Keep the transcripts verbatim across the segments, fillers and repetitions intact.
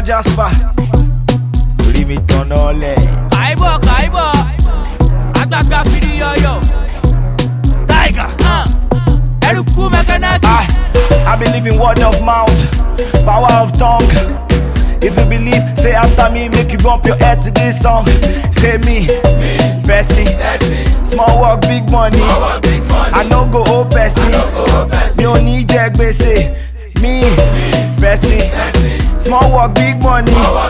Jasper. Leave me turn all day. Kaibo, Kaibo. Agbaga fidi yo yo. Tiger. Uh. Eruku mekanaki. I, I believe in word of mouth, power of tongue. If you believe, say after me, make you bump your head to this song. Say me, Bessie. Small work, big money. Big money. I no go old Bessie. Me only jack Bessie. Me, Bessie. Small work, big money.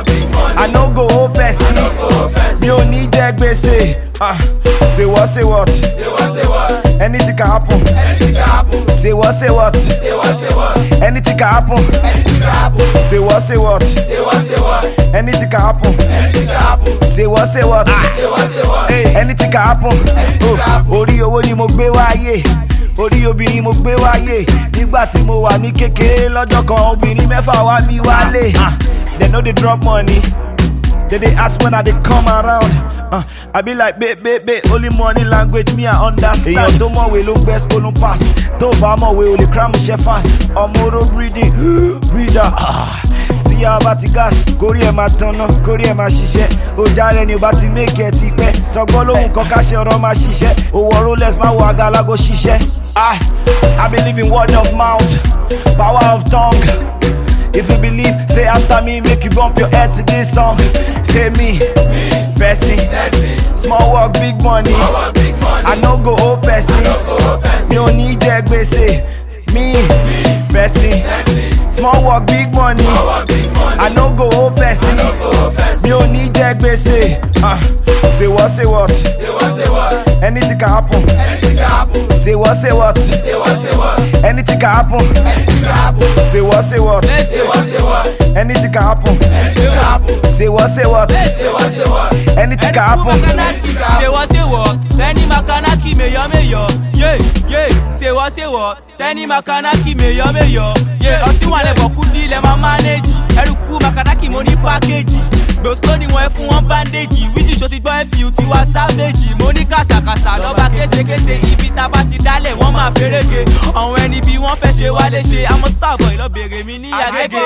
I no go old Bessie. Me only jack Bessie. Uh, say what, say what? Say what, say what? Anything can happen. Anything can happen. Say what, say what? Say what, say what? Anything can happen. Anything can happen. Say what, say what? Say what, say what? Anything can happen. Anything can happen. Say what, say what? Say what, say what? Hey, anything can happen. Anything can happen. Orí owó ni mo gbé wáyé. Orí obìnrin mo gbé wáyé. Nígbà tí mo wà ní kékeré lọ́jọ́ kan obìnrin mẹ́fà wá mi wálé. They know they drop money. They they ask when I they come around. Uh, I be like, babe, babe, babe, only money language me I understand. Èèyàn tó mọ̀ wé ló ń best polun pass. Tó bá mọ̀ wé o lè cram iṣẹ́ fast. Ọmọ breathing, breather. Tí a bá ti gas, kórí ẹ̀ máa tanná, kórí ẹ̀ máa ṣiṣẹ́. Ọjà rẹ̀ ni o bá ti make ẹ̀ ti pẹ́. Sọgbọ́n lóhùn kan ká ṣe ọ̀rọ̀ máa ṣiṣẹ́. Owó Rolex máa wọ agalago ṣiṣẹ́. I, I believe in word of mouth, power of tongue. If you believe, say after me, make you bump your head to this song. Say me, Bessie. Small work, big money. Big money. I no go old Bessie. Me only jack Bessie. Me, Bessie. Small work, big money. I no go old Bessie. Me only jack Bessie. Uh, say what, say what? Say what, say what? Anything can happen. Anything can happen. Say what, say what? Say what, say what? Anything can happen. Anything can happen. Say what, say what? Say what, say what? Anything can happen. Anything can happen. Say what, say what? Say what, say what? Anything can happen. Say what, say what? Tẹ́ni makanaki meyo meyo. Yeah, yeah. Say what, say what? Tẹ́ni makanaki meyo meyo. Yeah, ọtí wọn lẹ bọ̀kú bí ilẹ̀ máa manage. Eruku makanaki mo ní package. Gbòsó ni wọ́n fún wọn bandage. Wíjì ṣo ti gbọ́ ẹ fi ti wá savage. Mo ní kàṣàkàṣà lọ́ba kéṣekéṣe. Ibi tá bá ti dálẹ̀ wọ́n máa fẹ́rẹ́gẹ. Àwọn ẹni bí wọ́n fẹ́ ṣe wá léṣe. Àmọ́ Starboy lọ bèrè mi ní Agége.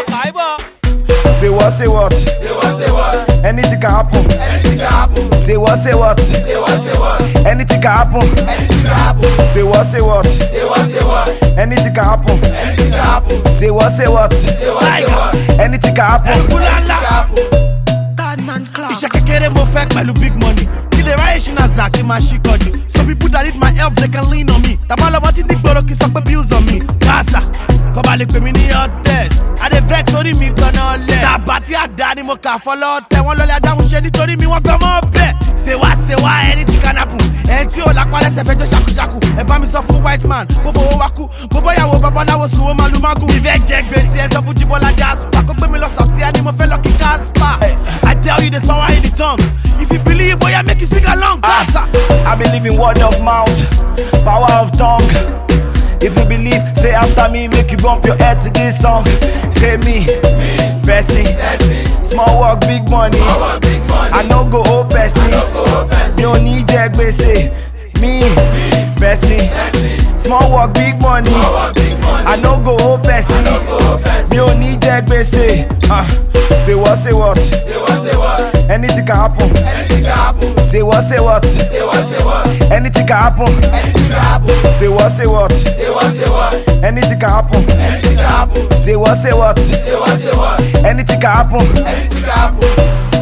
Say what, say what? Say what, say what? Anything can happen. Anything can happen. Say what, say what? Say what, say what? Anything can happen. Anything can happen. Say what, say what? Say what, say what? Anything can happen. Anything can happen. Say what, say what? Say what, say what? Anything can happen. Anything can happen. Iṣẹ́ kékeré mo fẹ́ pẹ̀lú big money. Kí lè ráyè ṣínà zà kí máa ṣí kọ́ni. Some people that need my help they can lean on me. Tàbá lọ́mọ tí nígboro kí sọ pé bills on me. Gaza, kọ́ba lè pè mí ní hotels. Adé vex orí mi tọ́nà lẹ̀. Tàbá tí àdá ni mo kà fọlọ́ tẹ̀. Wọ́n lọ́lẹ̀ adáhùn ṣe nítorí mi wọ́n gbọ́ mọ́ bẹ́ẹ̀. Ṣé wá ṣe wá anything can happen. Ẹni tí ò lápá lẹ́sẹ̀ fẹ́ jọ ṣàkúṣàkú. Ẹ bá mi sọ fún white man, mo fowó wá kú. Mo bọ́yàwó babaláwo sùn ó máa lu mágùn. Ìfẹ́ jẹ gbèsè ẹ sọ fún Jíbọ́lá Jasper. Kó gbé mi lọ sọ̀tí ẹni mo fẹ́ lọ kí Casper. I tell you there's power in the tongue. If you believe, boy, I make you sing along. Gaza. I believe in word of mouth, power of tongue. If you believe, say after me, make you bump your head to this song. Say me, Bessie. Small work, big money. I no go old Bessie. Me only jack Bessie. Me, Bessie. Small work, big money. I no go old Bessie. Me only jack Bessie. Uh, say what, say what? Say what, say what? Anything can happen. Anything can happen. Say what, say what? Say what, say what? Anything can happen. Anything can happen. Say what, say what? Say what, say what? Anything can happen. Anything can happen. Say what, say what? Say what, say what? Anything can happen. Anything can happen.